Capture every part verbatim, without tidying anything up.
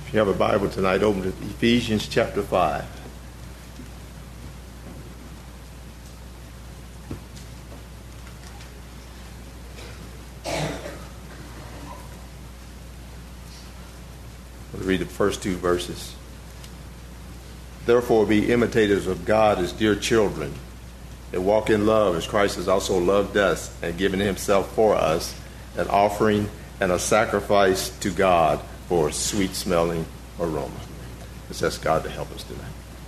If you have a Bible tonight, open to Ephesians chapter five. We'll read the first two verses. Therefore, be imitators of God as dear children, and walk in love as Christ has also loved us and given himself for us, an offering and a sacrifice to God for a sweet-smelling aroma. Let's ask God to help us tonight.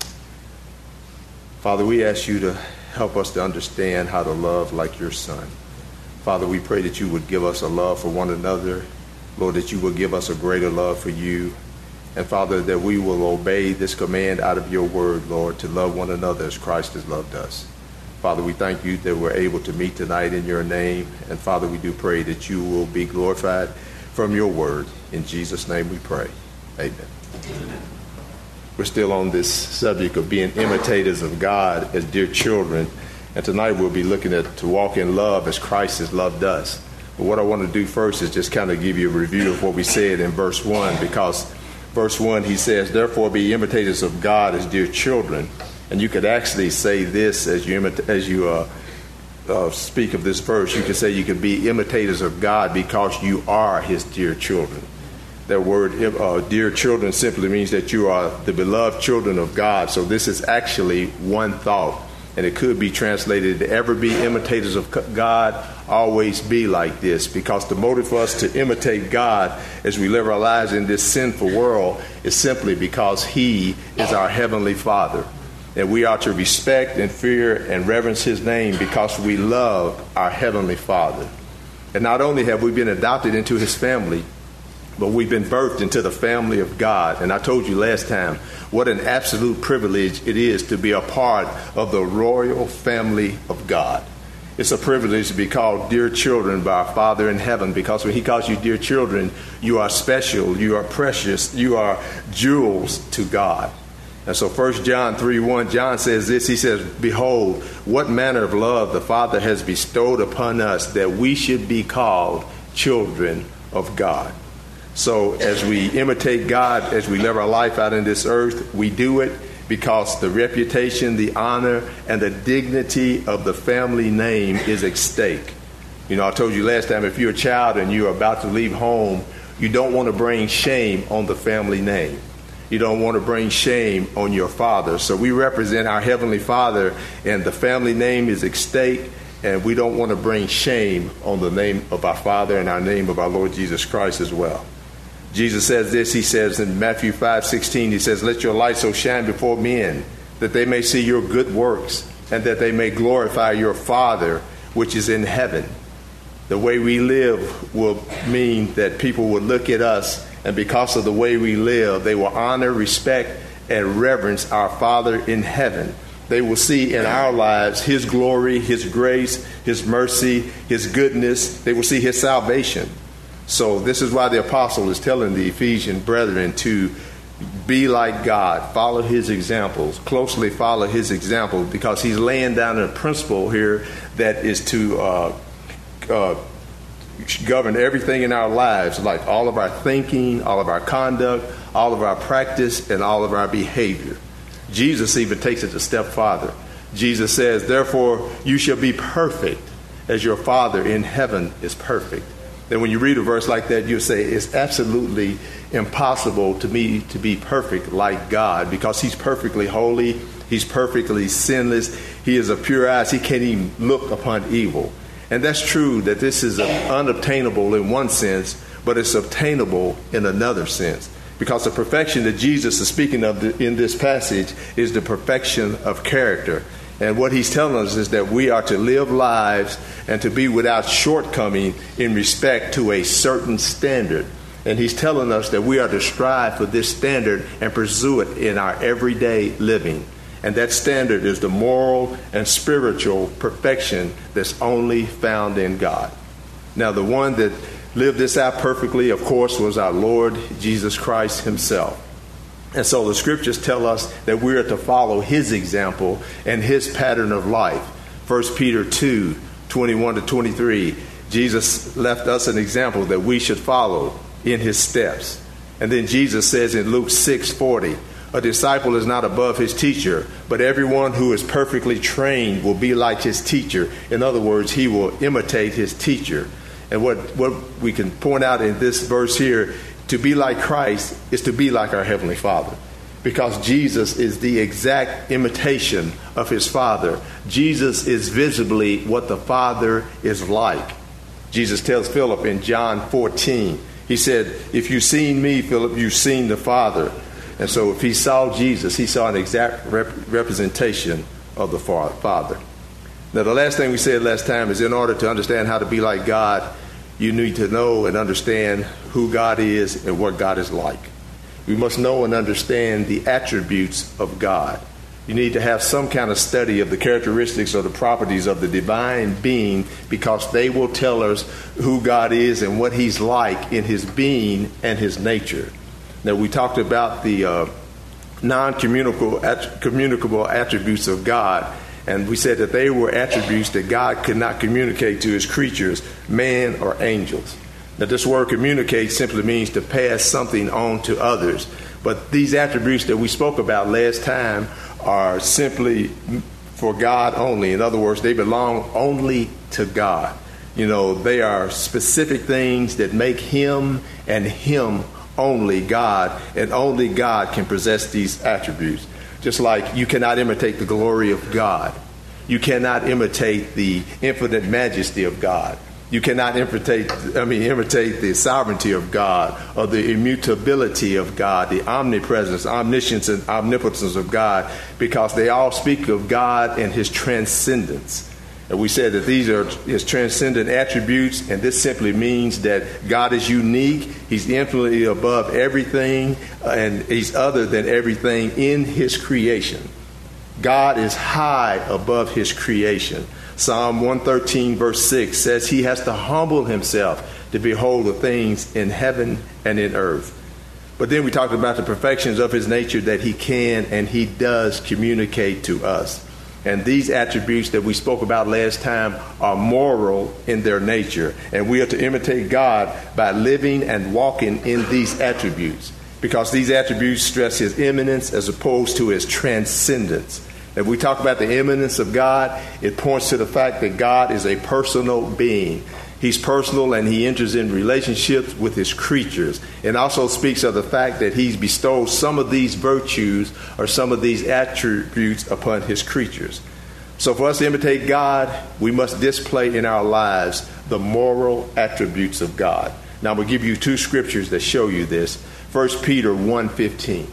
Father, we ask you to help us to understand how to love like your Son. Father, we pray that you would give us a love for one another. Lord, that you will give us a greater love for you. And Father, that we will obey this command out of your word, Lord, to love one another as Christ has loved us. Father, we thank you that we're able to meet tonight in your name. And Father, we do pray that you will be glorified from your word. In Jesus' name we pray. Amen. Amen. We're still on this subject of being imitators of God as dear children. And tonight we'll be looking at to walk in love as Christ has loved us. But what I want to do first is just kind of give you a review of what we said in verse one, because verse one, he says, therefore be imitators of God as dear children. And you could actually say this as you imita- as you uh, uh, speak of this verse. You could say you could be imitators of God because you are his dear children. That word, uh, dear children, simply means that you are the beloved children of God. So this is actually one thought. And it could be translated to ever be imitators of God, always be like this. Because the motive for us to imitate God as we live our lives in this sinful world is simply because he is our heavenly Father. And we are to respect and fear and reverence his name because we love our heavenly Father. And not only have we been adopted into his family, but we've been birthed into the family of God. And I told you last time what an absolute privilege it is to be a part of the royal family of God. It's a privilege to be called dear children by our Father in heaven, because when he calls you dear children, you are special, you are precious, you are jewels to God. And so First John three one, John says this, he says, behold, what manner of love the Father has bestowed upon us that we should be called children of God. So as we imitate God, as we live our life out in this earth, we do it because the reputation, the honor, and the dignity of the family name is at stake. You know, I told you last time, if you're a child and you're about to leave home, you don't want to bring shame on the family name. You don't want to bring shame on your father. So we represent our Heavenly Father, and the family name is at stake. And we don't want to bring shame on the name of our Father and our name of our Lord Jesus Christ as well. Jesus says this, he says in Matthew five sixteen, he says, let your light so shine before men that they may see your good works and that they may glorify your Father which is in heaven. The way we live will mean that people will look at us, and because of the way we live, they will honor, respect, and reverence our Father in heaven. They will see in our lives his glory, his grace, his mercy, his goodness. They will see his salvation. So this is why the apostle is telling the Ephesian brethren to be like God, follow his examples, closely follow his example, because he's laying down a principle here that is to uh, uh, govern everything in our lives, like all of our thinking, all of our conduct, all of our practice, and all of our behavior. Jesus even takes it a step farther. Jesus says, therefore, you shall be perfect as your Father in heaven is perfect. Then when you read a verse like that, you'll say it's absolutely impossible to me to be perfect like God, because he's perfectly holy. He's perfectly sinless. He is of pure eyes. He can't even look upon evil. And that's true that this is unobtainable in one sense, but it's obtainable in another sense. Because the perfection that Jesus is speaking of in this passage is the perfection of character. And what he's telling us is that we are to live lives and to be without shortcoming in respect to a certain standard. And he's telling us that we are to strive for this standard and pursue it in our everyday living. And that standard is the moral and spiritual perfection that's only found in God. Now, the one that lived this out perfectly, of course, was our Lord Jesus Christ himself. And so the scriptures tell us that we are to follow his example and his pattern of life. First Peter two, twenty-one to twenty-three, Jesus left us an example that we should follow in his steps. And then Jesus says in Luke six forty, a disciple is not above his teacher, but everyone who is perfectly trained will be like his teacher. In other words, he will imitate his teacher. And what, what we can point out in this verse here, to be like Christ is to be like our Heavenly Father. Because Jesus is the exact imitation of his Father. Jesus is visibly what the Father is like. Jesus tells Philip in John fourteen, he said, if you've seen me, Philip, you've seen the Father. And so if he saw Jesus, he saw an exact rep- representation of the Father. Now, the last thing we said last time is in order to understand how to be like God, you need to know and understand who God is and what God is like. We must know and understand the attributes of God. You need to have some kind of study of the characteristics or the properties of the divine being, because they will tell us who God is and what he's like in his being and his nature. Now, we talked about the uh, non-communicable att- communicable attributes of God, and we said that they were attributes that God could not communicate to his creatures, man or angels. Now, this word communicate simply means to pass something on to others. But these attributes that we spoke about last time are simply for God only. In other words, they belong only to God. You know, they are specific things that make him and him only God, and only God can possess these attributes. Just like you cannot imitate the glory of God. You cannot imitate the infinite majesty of God. You cannot imitate, I mean, imitate the sovereignty of God, or the immutability of God, the omnipresence, omniscience, and omnipotence of God, because they all speak of God and his transcendence. And we said that these are his transcendent attributes, and this simply means that God is unique. He's infinitely above everything, and he's other than everything in his creation. God is high above his creation. Psalm one thirteen verse six says he has to humble himself to behold the things in heaven and in earth. But then we talked about the perfections of his nature that he can and he does communicate to us. And these attributes that we spoke about last time are moral in their nature. And we are to imitate God by living and walking in these attributes, because these attributes stress his immanence as opposed to his transcendence. If we talk about the immanence of God, it points to the fact that God is a personal being. He's personal, and he enters in relationships with his creatures. It also speaks of the fact that he's bestowed some of these virtues or some of these attributes upon his creatures. So for us to imitate God, we must display in our lives the moral attributes of God. Now, we'll give you two scriptures that show you this. First Peter one fifteen.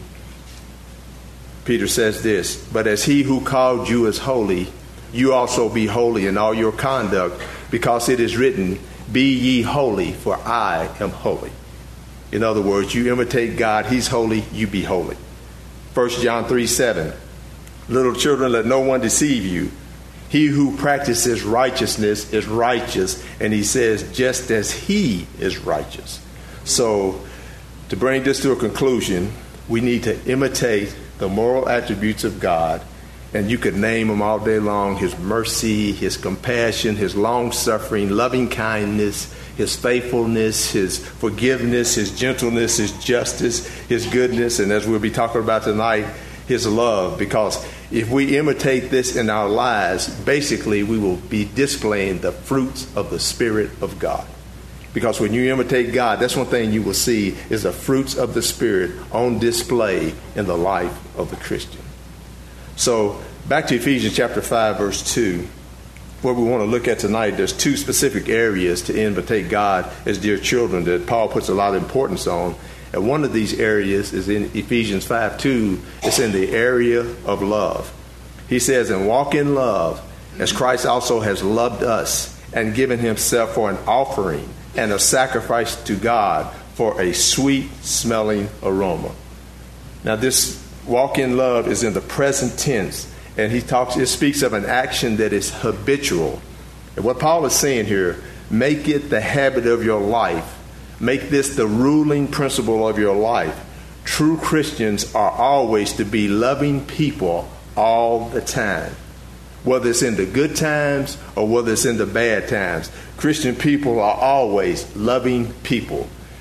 Peter says this, but as he who called you is holy, you also be holy in all your conduct, because it is written, be ye holy, for I am holy. In other words, you imitate God, he's holy, you be holy. First John three seven, little children, let no one deceive you. He who practices righteousness is righteous, and he says, just as he is righteous. So, to bring this to a conclusion, we need to imitate the moral attributes of God, and you could name them all day long: his mercy, his compassion, his long-suffering, loving kindness, his faithfulness, his forgiveness, his gentleness, his justice, his goodness, and as we'll be talking about tonight, his love. Because if we imitate this in our lives, basically we will be displaying the fruits of the Spirit of God. Because when you imitate God, that's one thing you will see is the fruits of the Spirit on display in the life of the Christian. So back to Ephesians chapter five, verse two, what we want to look at tonight, there's two specific areas to imitate God as dear children that Paul puts a lot of importance on. And one of these areas is in Ephesians five two. It's in the area of love. He says, and walk in love as Christ also has loved us and given himself for an offering and a sacrifice to God for a sweet smelling aroma. Now, this walk in love is in the present tense, and he talks, it speaks of an action that is habitual. And what Paul is saying here, make it the habit of your life. Make this the ruling principle of your life. True Christians are always to be loving people all the time. Whether it's in the good times or whether it's in the bad times, Christian people are always loving people.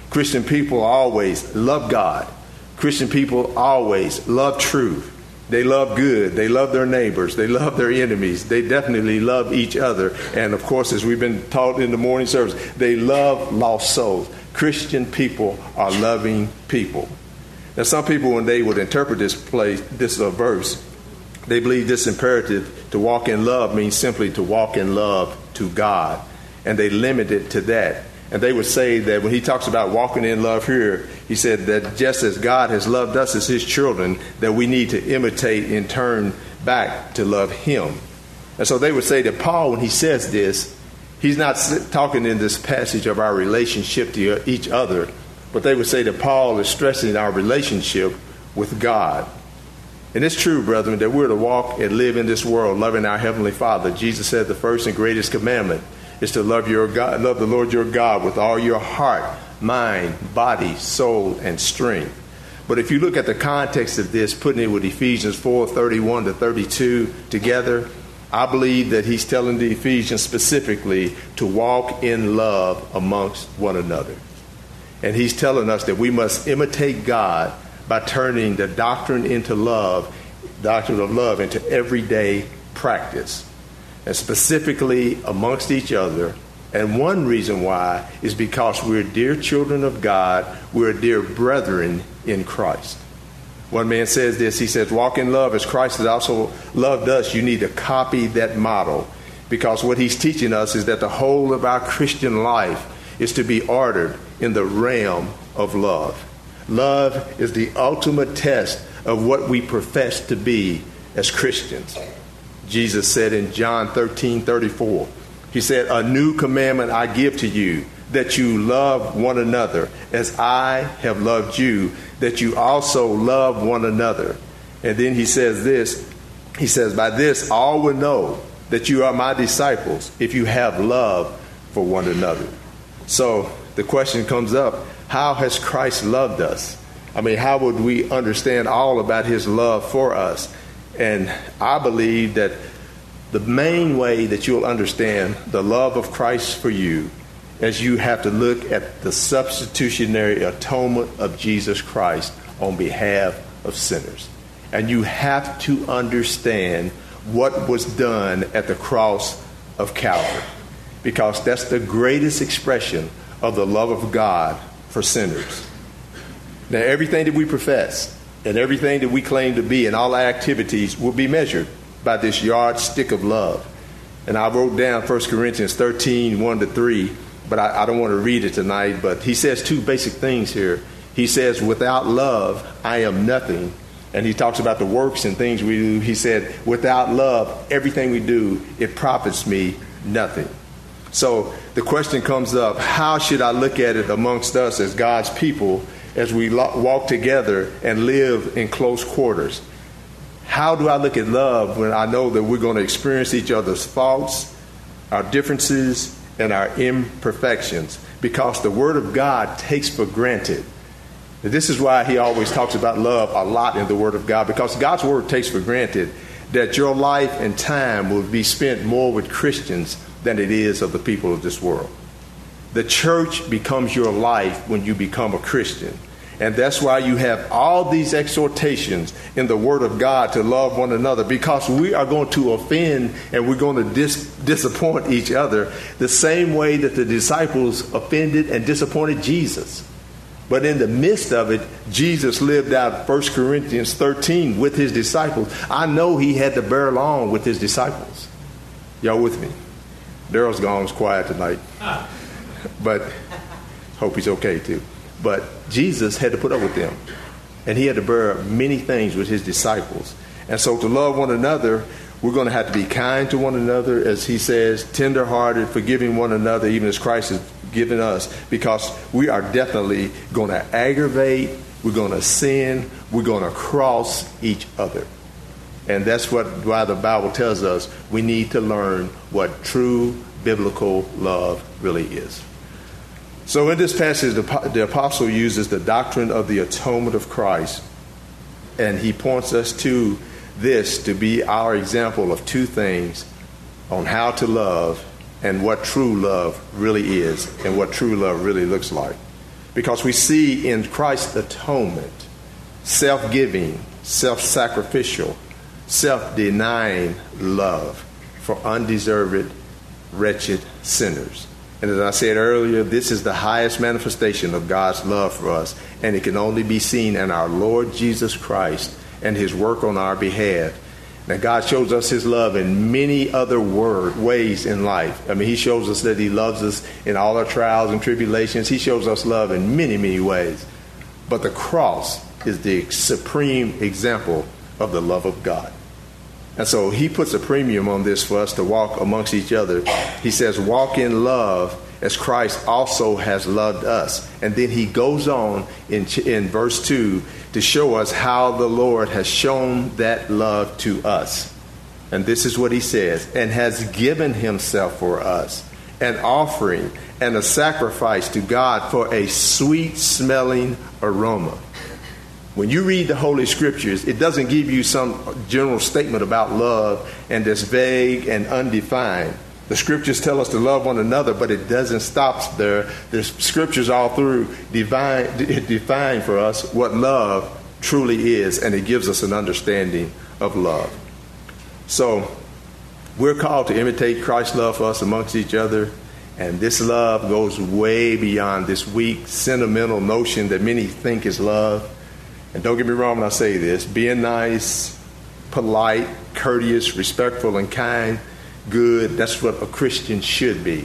Christian people always love God. Christian people always love truth. They love good. They love their neighbors. They love their enemies. They definitely love each other. And of course, as we've been taught in the morning service, they love lost souls. Christian people are loving people. Now, some people, when they would interpret this place, this uh, verse, they believe this imperative to walk in love means simply to walk in love to God. And they limit it to that. And they would say that when he talks about walking in love here, he said that just as God has loved us as his children, that we need to imitate and turn back to love him. And so they would say that Paul, when he says this, he's not talking in this passage of our relationship to each other, but they would say that Paul is stressing our relationship with God. And it's true, brethren, that we're to walk and live in this world loving our Heavenly Father. Jesus said the first and greatest commandment is to love your God, love the Lord your God with all your heart, mind, body, soul, and strength. But if you look at the context of this, putting it with Ephesians four, thirty-one to thirty-two together, I believe that he's telling the Ephesians specifically to walk in love amongst one another. And he's telling us that we must imitate God by turning the doctrine into love, doctrine of love into everyday practice. And specifically amongst each other. And one reason why is because we're dear children of God. We're dear brethren in Christ. One man says this. He says, walk in love as Christ has also loved us. You need to copy that model. Because what he's teaching us is that the whole of our Christian life is to be ordered in the realm of love. Love is the ultimate test of what we profess to be as Christians. Jesus said in John thirteen thirty-four, he said, a new commandment I give to you, that you love one another as I have loved you, that you also love one another. And then he says this, he says, by this all will know that you are my disciples if you have love for one another. So the question comes up, how has Christ loved us? I mean, how would we understand all about his love for us? And I believe that the main way that you'll understand the love of Christ for you is you have to look at the substitutionary atonement of Jesus Christ on behalf of sinners. And you have to understand what was done at the cross of Calvary, because that's the greatest expression of the love of God for sinners. Now, everything that we profess and everything that we claim to be and all our activities will be measured by this yardstick of love. And I wrote down First Corinthians thirteen, one to three, but I, I don't want to read it tonight. But he says two basic things here. He says, without love, I am nothing. And he talks about the works and things we do. He said, without love, everything we do, it profits me nothing. So the question comes up, how should I look at it amongst us as God's people as we walk together and live in close quarters? How do I look at love when I know that we're going to experience each other's faults, our differences, and our imperfections? Because the Word of God takes for granted. This is why he always talks about love a lot in the Word of God, because God's Word takes for granted that your life and time will be spent more with Christians than it is of the people of this world. The church becomes your life when you become a Christian. And that's why you have all these exhortations in the Word of God to love one another, because we are going to offend and we're going to dis- disappoint each other the same way that the disciples offended and disappointed Jesus. But in the midst of it, Jesus lived out First Corinthians thirteen with his disciples. I know he had to bear along with his disciples. Y'all with me? Daryl's gone, it's quiet tonight. But hope he's okay too. But Jesus had to put up with them. And he had to bear many things with his disciples. And so to love one another, we're going to have to be kind to one another, as he says, tender-hearted, forgiving one another, even as Christ has given us, because we are definitely going to aggravate, we're going to sin, we're going to cross each other. And that's what why the Bible tells us we need to learn what true biblical love really is. So in this passage, the, the apostle uses the doctrine of the atonement of Christ, and he points us to this to be our example of two things on how to love and what true love really is and what true love really looks like. because we see in Christ's atonement, self-giving, self-sacrificial, self-denying love for undeserved, wretched sinners. And as I said earlier, this is the highest manifestation of God's love for us, and it can only be seen in our Lord Jesus Christ and his work on our behalf. Now, God shows us his love in many other word, ways in life. I mean, he shows us that he loves us in all our trials and tribulations. He shows us love in many, many ways. But the cross is the supreme example of the love of God. And so he puts a premium on this for us to walk amongst each other. He says, walk in love as Christ also has loved us. And then he goes on in, in verse two to show us how the Lord has shown that love to us. And this is what he says, and has given himself for us, an offering and a sacrifice to God for a sweet smelling aroma. When you read the Holy Scriptures, it doesn't give you some general statement about love and that's vague and undefined. The Scriptures tell us to love one another, but it doesn't stop there. The Scriptures all through divine, define for us what love truly is, and it gives us an understanding of love. So we're called to imitate Christ's love for us amongst each other, and this love goes way beyond this weak, sentimental notion that many think is love. And don't get me wrong when I say this, being nice, polite, courteous, respectful, and kind, good, that's what a Christian should be.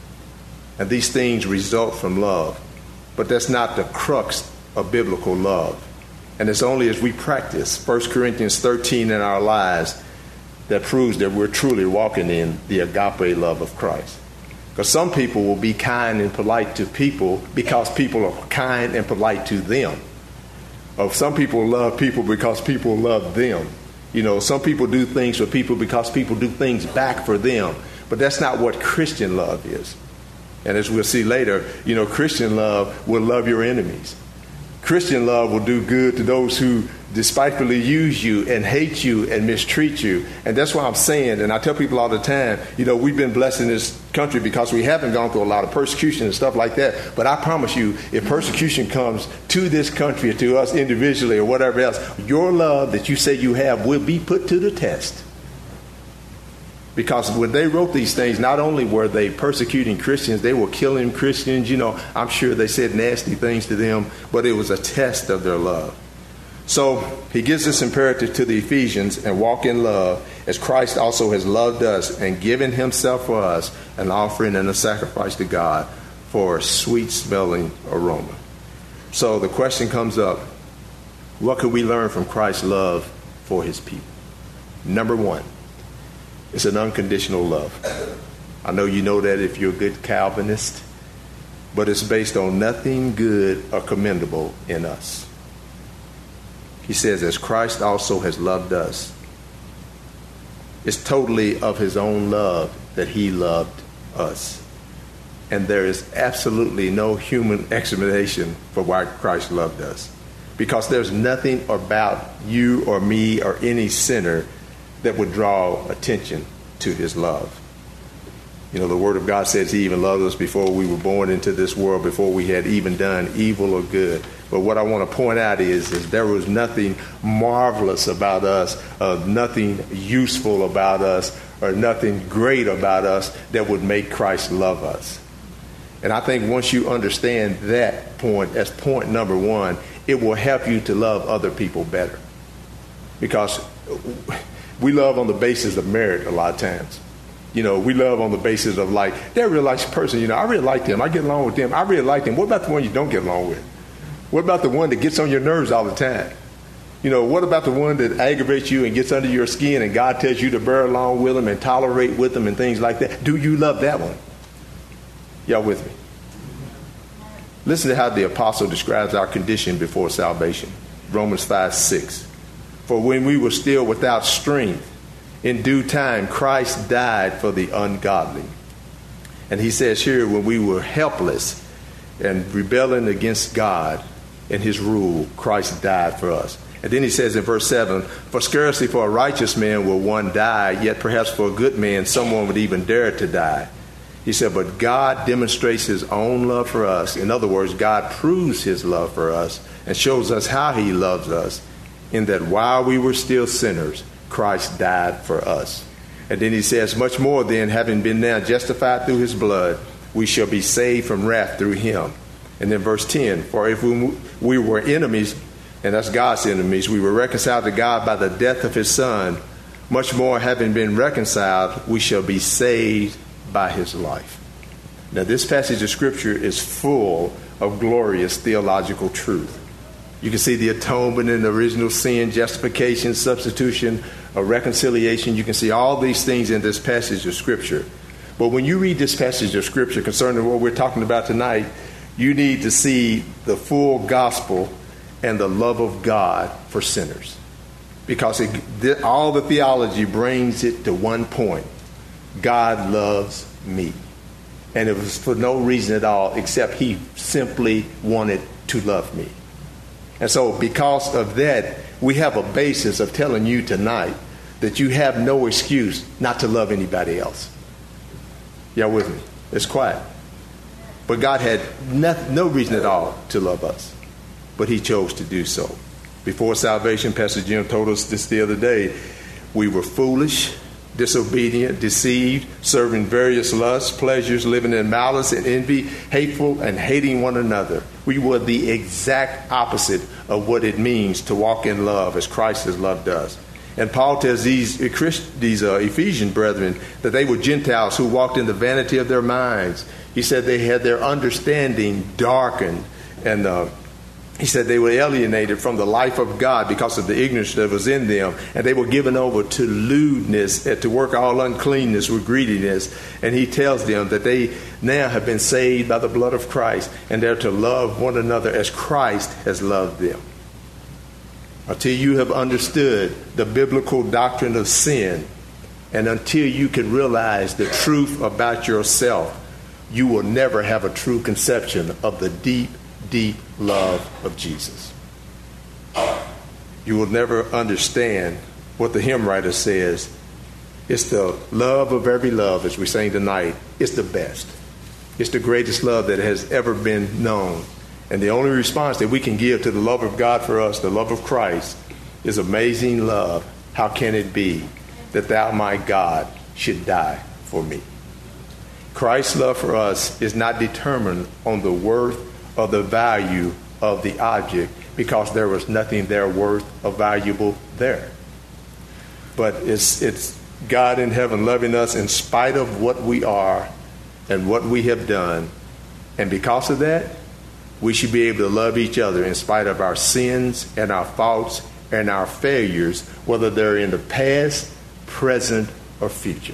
And these things result from love. But that's not the crux of biblical love. And it's only as we practice First Corinthians thirteen in our lives that proves that we're truly walking in the agape love of Christ. Because some people will be kind and polite to people because people are kind and polite to them. Or some people love people because people love them. You know, some people do things for people because people do things back for them. But that's not what Christian love is. And as we'll see later, you know, Christian love will love your enemies. Christian love will do good to those who despitefully use you and hate you and mistreat you. And that's why I'm saying, and I tell people all the time, you know, we've been blessed in this country because we haven't gone through a lot of persecution and stuff like that. But I promise you, if persecution comes to this country or to us individually or whatever else, your love that you say you have will be put to the test. Because when they wrote these things, not only were they persecuting Christians, they were killing Christians. You know, I'm sure they said nasty things to them, but it was a test of their love. So he gives this imperative to the Ephesians, and walk in love as Christ also has loved us and given himself for us, an offering and a sacrifice to God for a sweet smelling aroma. So the question comes up, what can we learn from Christ's love for his people? Number one, it's an unconditional love. I know you know that if you're a good Calvinist, but it's based on nothing good or commendable in us. He says, as Christ also has loved us. It's totally of his own love that he loved us. And there is absolutely no human explanation for why Christ loved us. Because there's nothing about you or me or any sinner that would draw attention to his love. You know, the Word of God says he even loved us before we were born into this world, before we had even done evil or good. But what I want to point out is, is there was nothing marvelous about us, uh, nothing useful about us, or nothing great about us that would make Christ love us. And I think once you understand that point as point number one, it will help you to love other people better. Because we love on the basis of merit a lot of times. You know, we love on the basis of like, they're a real nice person. You know, I really like them. I get along with them. I really like them. What about the one you don't get along with? What about the one that gets on your nerves all the time? You know, what about the one that aggravates you and gets under your skin and God tells you to bear along with them and tolerate with them and things like that? Do you love that one? Y'all with me? Listen to how the apostle describes our condition before salvation. Romans five six. For when we were still without strength, in due time, Christ died for the ungodly. And he says here, when we were helpless and rebelling against God and his rule, Christ died for us. And then he says in verse seven, for scarcely for a righteous man will one die, yet perhaps for a good man someone would even dare to die. He said, but God demonstrates his own love for us. In other words, God proves his love for us and shows us how he loves us, in that while we were still sinners, Christ died for us. And then he says, much more then, having been now justified through his blood, we shall be saved from wrath through him. And then verse ten, for if we, we were enemies, and that's God's enemies, we were reconciled to God by the death of his son, much more having been reconciled, we shall be saved by his life. Now this passage of scripture is full of glorious theological truth. You can see the atonement and the original sin, justification, substitution, a reconciliation. You can see all these things in this passage of scripture. But when you read this passage of scripture concerning what we're talking about tonight, you need to see the full gospel and the love of God for sinners. Because it, th- all the theology brings it to one point. God loves me. And it was for no reason at all except he simply wanted to love me. And so because of that, we have a basis of telling you tonight that you have no excuse not to love anybody else. Y'all with me? It's quiet. But God had no, no reason at all to love us. But he chose to do so. Before salvation, Pastor Jim told us this the other day, we were foolish, disobedient, deceived, serving various lusts, pleasures, living in malice and envy, hateful and hating one another. We were the exact opposite of what it means to walk in love as Christ has loved us. And Paul tells these, these uh, Ephesian brethren that they were Gentiles who walked in the vanity of their minds. He said they had their understanding darkened, and uh, he said they were alienated from the life of God because of the ignorance that was in them. And they were given over to lewdness, and to work all uncleanness with greediness. And he tells them that they now have been saved by the blood of Christ, and they're to love one another as Christ has loved them. Until you have understood the biblical doctrine of sin, and until you can realize the truth about yourself, you will never have a true conception of the deep, deep love of Jesus. You will never understand what the hymn writer says. It's the love of every love, as we sang tonight. It's the best. It's the greatest love that has ever been known. And the only response that we can give to the love of God for us, the love of Christ, is amazing love. How can it be that thou, my God, should die for me? Christ's love for us is not determined on the worth or the value of the object, because there was nothing there worth or valuable there. But it's it's God in heaven loving us in spite of what we are and what we have done. And because of that, we should be able to love each other in spite of our sins and our faults and our failures, whether they're in the past, present, or future.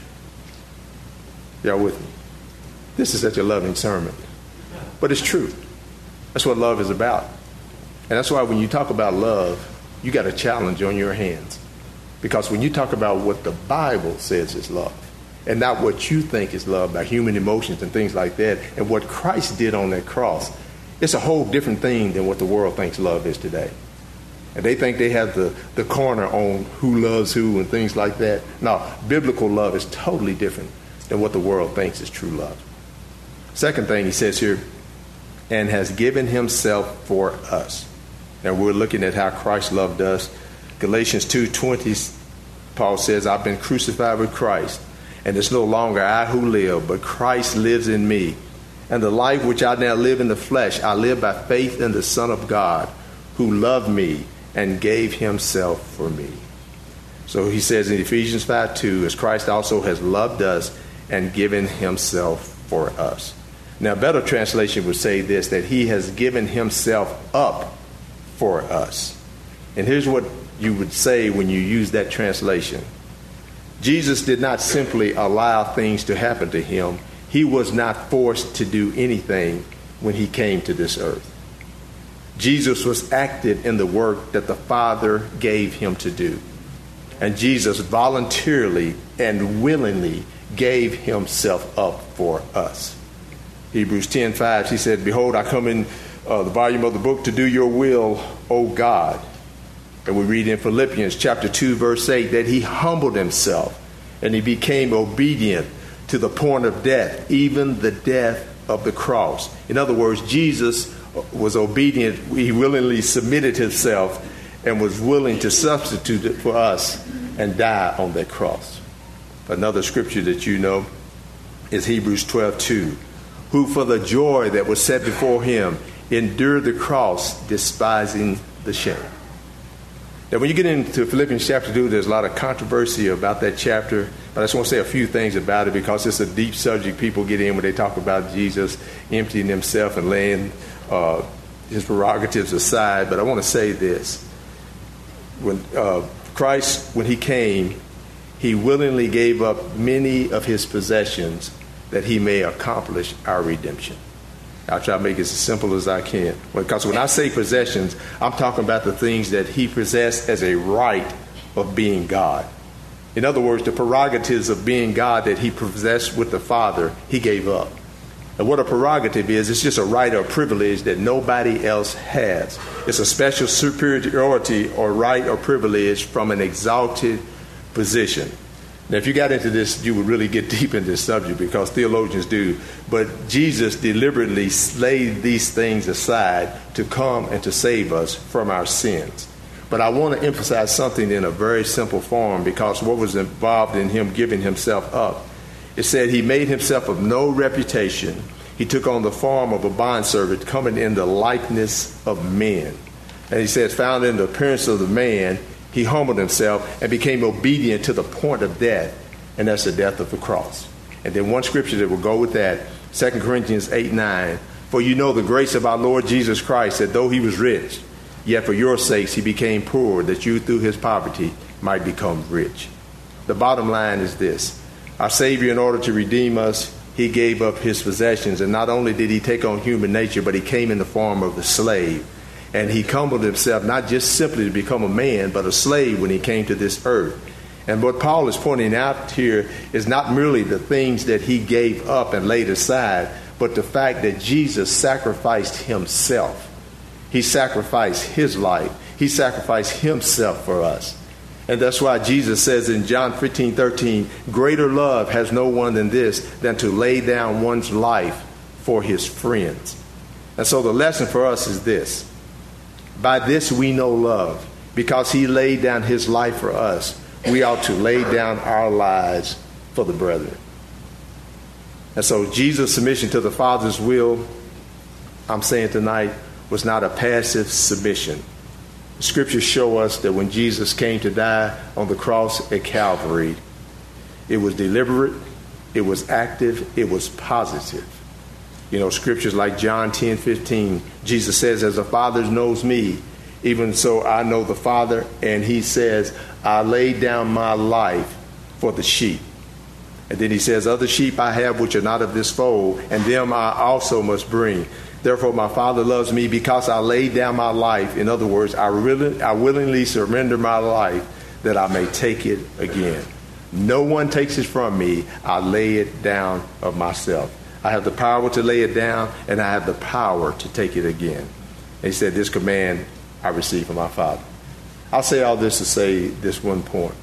Y'all with me? This is such a loving sermon. But it's true. That's what love is about. And that's why when you talk about love, you got a challenge on your hands. Because when you talk about what the Bible says is love, and not what you think is love by human emotions and things like that, and what Christ did on that cross, it's a whole different thing than what the world thinks love is today. And they think they have the, the corner on who loves who and things like that. No, biblical love is totally different than what the world thinks is true love. Second thing he says here, and has given himself for us. Now we're looking at how Christ loved us. Galatians two twenty, Paul says, I've been crucified with Christ, and it's no longer I who live, but Christ lives in me. And the life which I now live in the flesh, I live by faith in the Son of God, who loved me and gave himself for me. So he says in Ephesians five two, as Christ also has loved us and given himself for us. Now, a better translation would say this, that he has given himself up for us. And here's what you would say when you use that translation. Jesus did not simply allow things to happen to him. He was not forced to do anything when he came to this earth. Jesus was active in the work that the Father gave him to do. And Jesus voluntarily and willingly gave himself up for us. Hebrews ten five, he said, behold, I come in uh, the volume of the book to do your will, O God. And we read in Philippians chapter two, verse eight, that he humbled himself and he became obedient to the point of death, even the death of the cross. In other words, Jesus was obedient. He willingly submitted himself and was willing to substitute it for us and die on that cross. Another scripture that you know is Hebrews twelve two, who for the joy that was set before him endured the cross, despising the shame. Now, when you get into Philippians chapter two, there's a lot of controversy about that chapter, but I just want to say a few things about it because it's a deep subject people get in when they talk about Jesus emptying himself and laying uh, his prerogatives aside. But I want to say this. When uh, Christ, when he came, he willingly gave up many of his possessions that he may accomplish our redemption. I'll try to make it as simple as I can. Because when I say possessions, I'm talking about the things that he possessed as a right of being God. In other words, the prerogatives of being God that he possessed with the Father, he gave up. And what a prerogative is, it's just a right or privilege that nobody else has. It's a special superiority or right or privilege from an exalted position. Now, if you got into this, you would really get deep in this subject because theologians do. But Jesus deliberately laid these things aside to come and to save us from our sins. But I want to emphasize something in a very simple form because what was involved in him giving himself up. It said he made himself of no reputation. He took on the form of a bondservant, coming in the likeness of men. And he says, found in the appearance of the man, he humbled himself and became obedient to the point of death, and that's the death of the cross. And then one scripture that will go with that, Second Corinthians eight nine, for you know the grace of our Lord Jesus Christ, that though he was rich, yet for your sakes he became poor, that you through his poverty might become rich. The bottom line is this. Our Savior, in order to redeem us, he gave up his possessions. And not only did he take on human nature, but he came in the form of a slave. And he humbled himself, not just simply to become a man, but a slave when he came to this earth. And what Paul is pointing out here is not merely the things that he gave up and laid aside, but the fact that Jesus sacrificed himself. He sacrificed his life. He sacrificed himself for us. And that's why Jesus says in John fifteen thirteen, greater love has no one than this, than to lay down one's life for his friends. And so the lesson for us is this. By this we know love, because he laid down his life for us. We ought to lay down our lives for the brethren. And so Jesus' submission to the Father's will, I'm saying tonight, was not a passive submission. The scriptures show us that when Jesus came to die on the cross at Calvary, it was deliberate, it was active, it was positive. You know, scriptures like John ten fifteen, Jesus says, as the Father knows me, even so I know the Father. And he says, I lay down my life for the sheep. And then he says, other sheep I have which are not of this fold, and them I also must bring. Therefore my Father loves me because I laid down my life. In other words, I, really, I willingly surrender my life that I may take it again. No one takes it from me. I lay it down of myself. I have the power to lay it down, and I have the power to take it again. And he said, this command I received from my Father. I'll say all this to say this one point.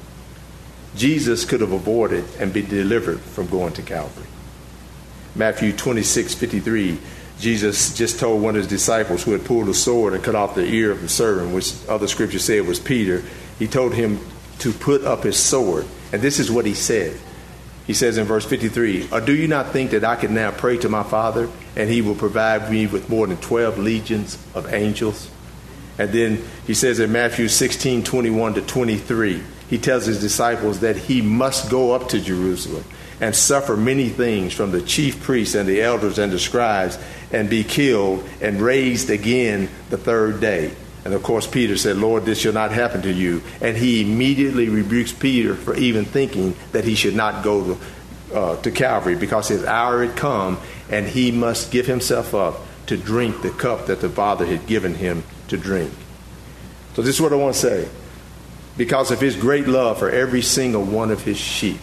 Jesus could have avoided and been delivered from going to Calvary. Matthew twenty-six fifty-three, Jesus just told one of his disciples who had pulled a sword and cut off the ear of the servant, which other scriptures said was Peter. He told him to put up his sword. And this is what he said. He says in verse fifty-three, or do you not think that I can now pray to my Father, and he will provide me with more than twelve legions of angels? And then he says in Matthew sixteen twenty-one to twenty-three, he tells his disciples that he must go up to Jerusalem and suffer many things from the chief priests and the elders and the scribes, and be killed and raised again the third day. And of course, Peter said, Lord, this shall not happen to you. And he immediately rebukes Peter for even thinking that he should not go to, uh, to Calvary, because his hour had come and he must give himself up to drink the cup that the Father had given him to drink. So this is what I want to say. Because of his great love for every single one of his sheep,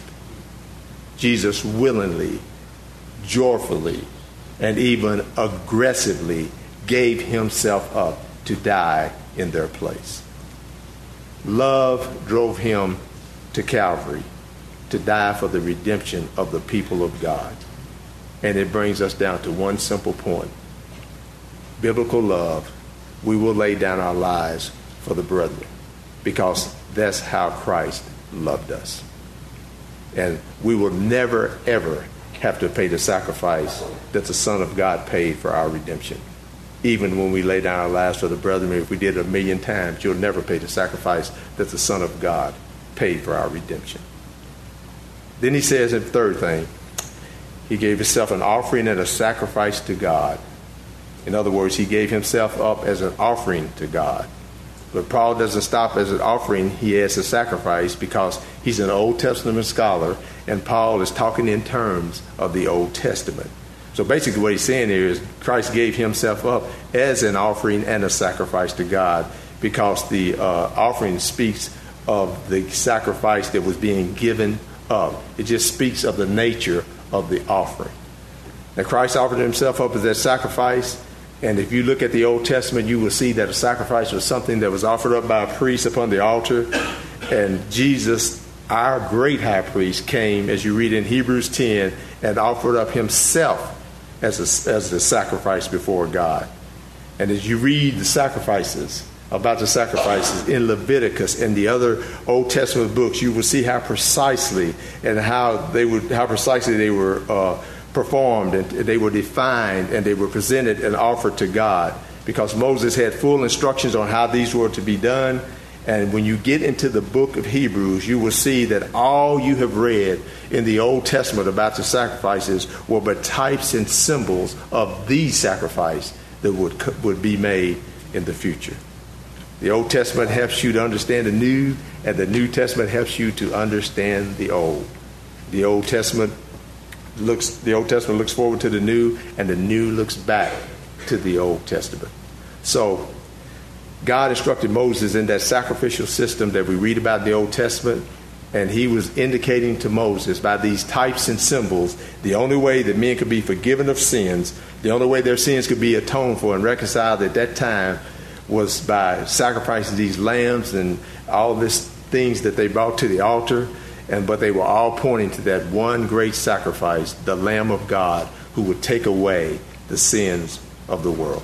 Jesus willingly, joyfully, and even aggressively gave himself up to die in their place. Love drove him to Calvary. to die for the redemption of the people of God. And it brings us down to one simple point. Biblical love, we will lay down our lives for the brethren, because that's how Christ loved us. And we will never, ever have to pay the sacrifice that the Son of God paid for our redemption. Even when we lay down our lives for the brethren, if we did it a million times, you'll never pay the sacrifice that the Son of God paid for our redemption. Then he says in the third thing, he gave himself an offering and a sacrifice to God. In other words, he gave himself up as an offering to God. But Paul doesn't stop as an offering, he adds a sacrifice, because he's an Old Testament scholar, and Paul is talking in terms of the Old Testament. So basically what he's saying here is Christ gave himself up as an offering and a sacrifice to God, because the uh, offering speaks of the sacrifice that was being given up. It just speaks of the nature of the offering. Now Christ offered himself up as that sacrifice. And if you look at the Old Testament, you will see that a sacrifice was something that was offered up by a priest upon the altar. And Jesus, our great high priest, came, as you read in Hebrews ten, and offered up himself as a, as a sacrifice before God. And as you read the sacrifices, about the sacrifices in Leviticus and the other Old Testament books, you will see how precisely and how they would, how precisely they were uh, performed, and they were defined, and they were presented and offered to God, because Moses had full instructions on how these were to be done. And when you get into the book of Hebrews, you will see that all you have read in the Old Testament about the sacrifices were but types and symbols of the sacrifice that would would be made in the future. The Old Testament helps you to understand the New, and the New Testament helps you to understand the Old. The Old Testament looks the Old Testament looks forward to the New, and the New looks back to the Old Testament. So God instructed Moses in that sacrificial system that we read about in the Old Testament, and he was indicating to Moses by these types and symbols the only way that men could be forgiven of sins, the only way their sins could be atoned for and reconciled at that time, was by sacrificing these lambs and all these things that they brought to the altar. And but they were all pointing to that one great sacrifice, the Lamb of God, who would take away the sins of the world.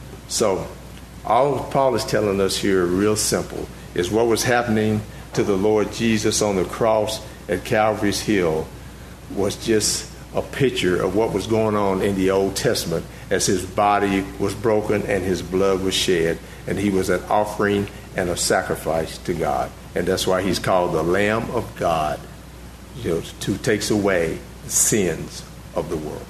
So all Paul is telling us here, real simple, is what was happening to the Lord Jesus on the cross at Calvary's Hill was just a picture of what was going on in the Old Testament as his body was broken and his blood was shed, and he was an offering and a sacrifice to God. And that's why he's called the Lamb of God, you know, who takes away the sins of the world.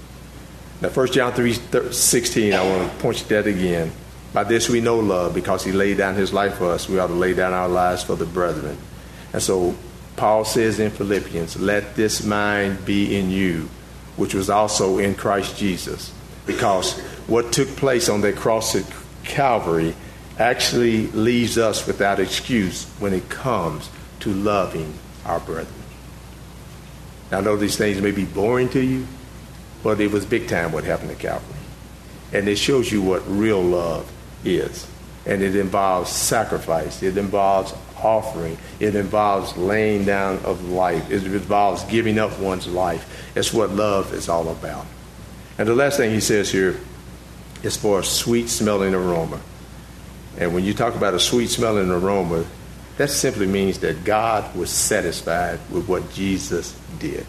Now, First John three sixteen, I want to point you to that again. By this we know love, because he laid down his life for us. We ought to lay down our lives for the brethren. And so Paul says in Philippians, let this mind be in you, which was also in Christ Jesus. Because what took place on that cross at Calvary actually leaves us without excuse when it comes to loving our brethren. Now, I know these things may be boring to you, but it was big time what happened at Calvary. And it shows you what real love is. And it involves sacrifice. It involves offering. It involves laying down of life. It involves giving up one's life. It's what love is all about. And the last thing he says here is for a sweet-smelling aroma. And when you talk about a sweet-smelling aroma, that simply means that God was satisfied with what Jesus did.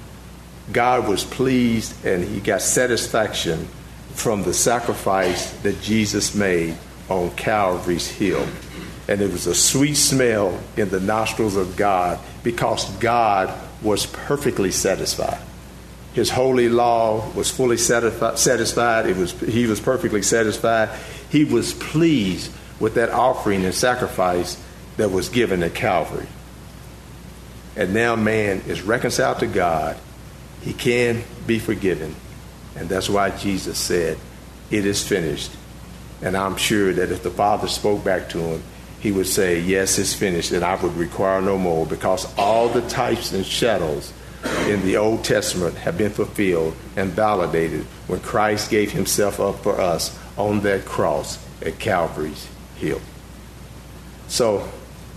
God was pleased, and he got satisfaction from the sacrifice that Jesus made on Calvary's Hill. And it was a sweet smell in the nostrils of God, because God was perfectly satisfied. His holy law was fully satisfied. It was, he was perfectly satisfied. He was pleased with that offering and sacrifice that was given at Calvary. And now man is reconciled to God. He can be forgiven. And that's why Jesus said, it is finished. And I'm sure that if the Father spoke back to him, he would say, yes, it's finished, and I would require no more, because all the types and shadows in the Old Testament have been fulfilled and validated when Christ gave himself up for us on that cross at Calvary's Hill. So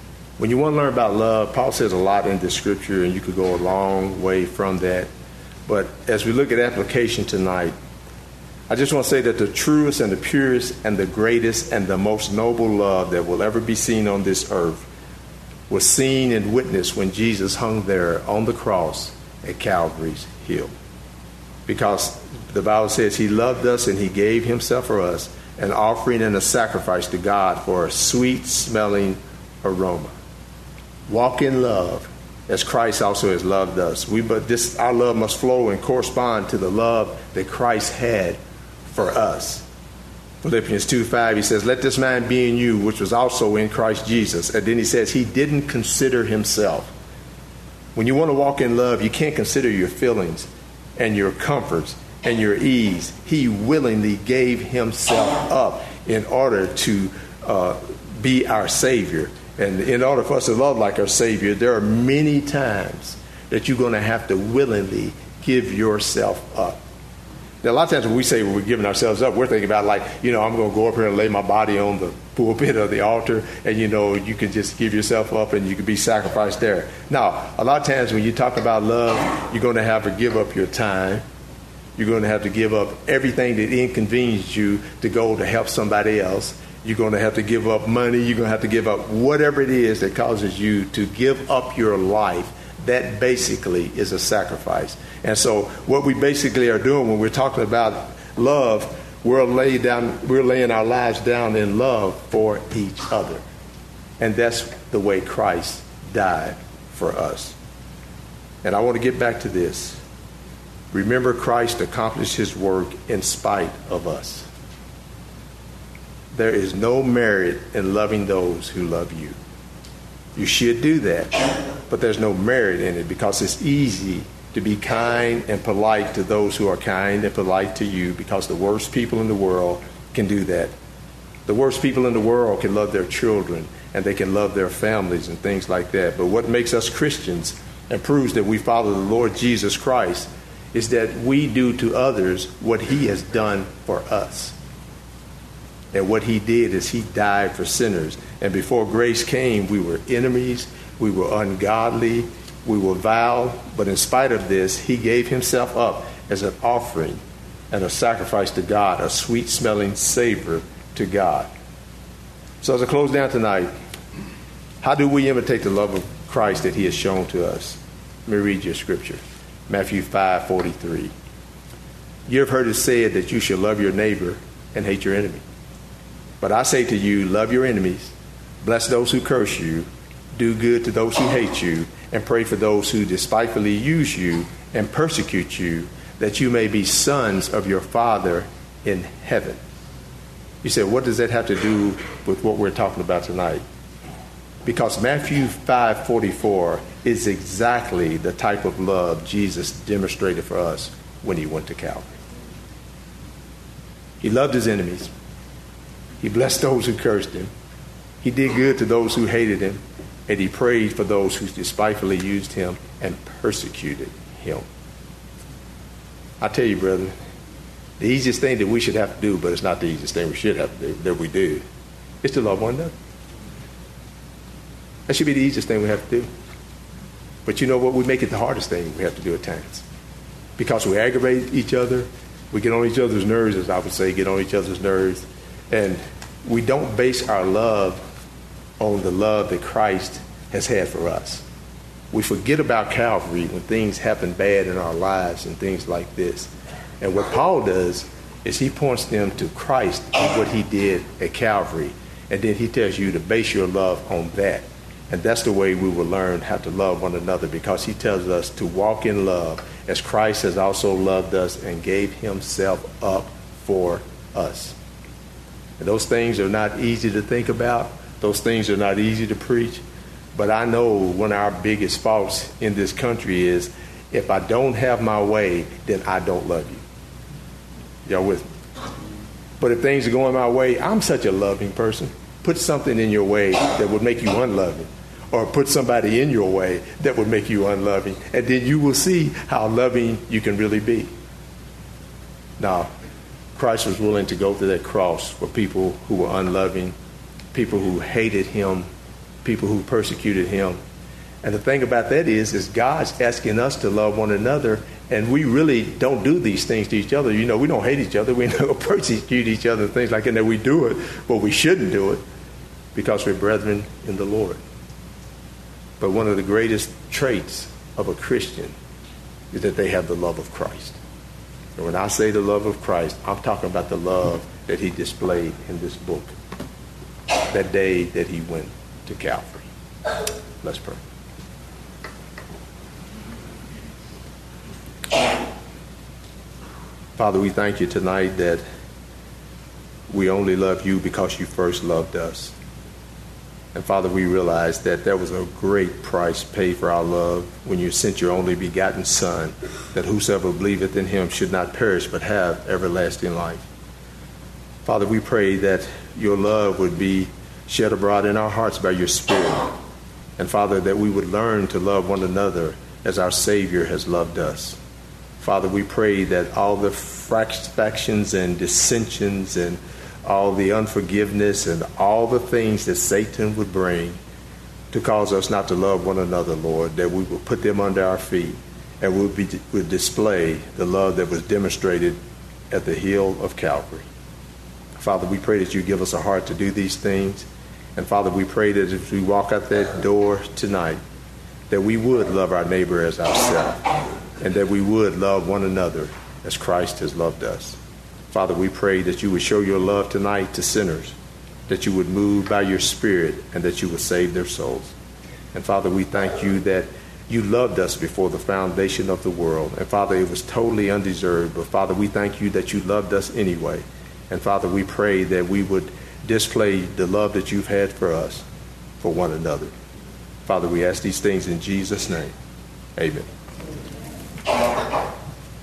When you want to learn about love, Paul says a lot in this scripture, and you could go a long way from that. But as we look at application tonight, I just want to say that the truest and the purest and the greatest and the most noble love that will ever be seen on this earth was seen and witnessed when Jesus hung there on the cross at Calvary's Hill. Because the Bible says he loved us and he gave himself for us, an offering and a sacrifice to God for a sweet-smelling aroma. Walk in love as Christ also has loved us. We, but this, our love must flow and correspond to the love that Christ had for us. Philippians two five, he says, let this mind be in you, which was also in Christ Jesus. And then he says he didn't consider himself. When you want to walk in love, you can't consider your feelings and your comforts and your ease. He willingly gave himself up in order to uh, be our Savior. And in order for us to love like our Savior, there are many times that you're going to have to willingly give yourself up. Now, a lot of times when we say we're giving ourselves up, we're thinking about like, you know, I'm going to go up here and lay my body on the pulpit of the altar, and, you know, you can just give yourself up and you can be sacrificed there. Now, a lot of times when you talk about love, you're going to have to give up your time. You're going to have to give up everything that inconveniences you to go to help somebody else. You're going to have to give up money. You're going to have to give up whatever it is that causes you to give up your life. That basically is a sacrifice. And so what we basically are doing when we're talking about love, we're laying down, we're laying our lives down in love for each other. And that's the way Christ died for us. And I want to get back to this. Remember, Christ accomplished his work in spite of us. There is no merit in loving those who love you. You should do that, but there's no merit in it because it's easy to be kind and polite to those who are kind and polite to you, because the worst people in the world can do that. The worst people in the world can love their children and they can love their families and things like that. But what makes us Christians and proves that we follow the Lord Jesus Christ is that we do to others what he has done for us. And what he did is he died for sinners. And before grace came, we were enemies, we were ungodly, we were vile. But in spite of this, he gave himself up as an offering and a sacrifice to God, a sweet-smelling savor to God. So as I close down tonight, how do we imitate the love of Christ that he has shown to us? Let me read you a scripture. Matthew five forty-three. You have heard it said that you shall love your neighbor and hate your enemy. But I say to you, love your enemies, bless those who curse you, do good to those who hate you, and pray for those who despitefully use you and persecute you, that you may be sons of your Father in heaven. You say, what does that have to do with what we're talking about tonight? Because Matthew five forty-four is exactly the type of love Jesus demonstrated for us when he went to Calvary. He loved his enemies. He blessed those who cursed him. He did good to those who hated him. And he prayed for those who despitefully used him and persecuted him. I tell you, brother, the easiest thing that we should have to do, but it's not the easiest thing we should have to do, that we do, is to love one another. That should be the easiest thing we have to do. But you know what? We make it the hardest thing we have to do at times. Because we aggravate each other. We get on each other's nerves, as I would say, get on each other's nerves. And we don't base our love on the love that Christ has had for us. We forget about Calvary when things happen bad in our lives and things like this. And what Paul does is he points them to Christ and what he did at Calvary. And then he tells you to base your love on that. And that's the way we will learn how to love one another, because he tells us to walk in love as Christ has also loved us and gave himself up for us. And those things are not easy to think about. Those things are not easy to preach. But I know one of our biggest faults in this country is, if I don't have my way, then I don't love you. Y'all with me? But if things are going my way, I'm such a loving person. Put something in your way that would make you unloving. Or put somebody in your way that would make you unloving. And then you will see how loving you can really be. Now, Christ was willing to go to that cross for people who were unloving, people who hated him, people who persecuted him. And the thing about that is, is God's asking us to love one another, and we really don't do these things to each other. You know, we don't hate each other. We don't persecute each other and things like that. And that we do it, but we shouldn't do it because we're brethren in the Lord. But one of the greatest traits of a Christian is that they have the love of Christ. And when I say the love of Christ, I'm talking about the love that he displayed in this book that day that he went to Calvary. Let's pray. Father, we thank you tonight that we only love you because you first loved us. And Father, we realize that there was a great price paid for our love when you sent your only begotten Son, that whosoever believeth in him should not perish but have everlasting life. Father, we pray that your love would be shed abroad in our hearts by your Spirit. And Father, that we would learn to love one another as our Savior has loved us. Father, we pray that all the factions and dissensions and all the unforgiveness and all the things that Satan would bring to cause us not to love one another, Lord, that we will put them under our feet and we'll be, we'll display the love that was demonstrated at the hill of Calvary. Father, we pray that you give us a heart to do these things. And Father, we pray that as we walk out that door tonight, that we would love our neighbor as ourselves, and that we would love one another as Christ has loved us. Father, we pray that you would show your love tonight to sinners, that you would move by your Spirit, and that you would save their souls. And Father, we thank you that you loved us before the foundation of the world. And Father, it was totally undeserved. But Father, we thank you that you loved us anyway. And Father, we pray that we would display the love that you've had for us, for one another. Father, we ask these things in Jesus' name. Amen.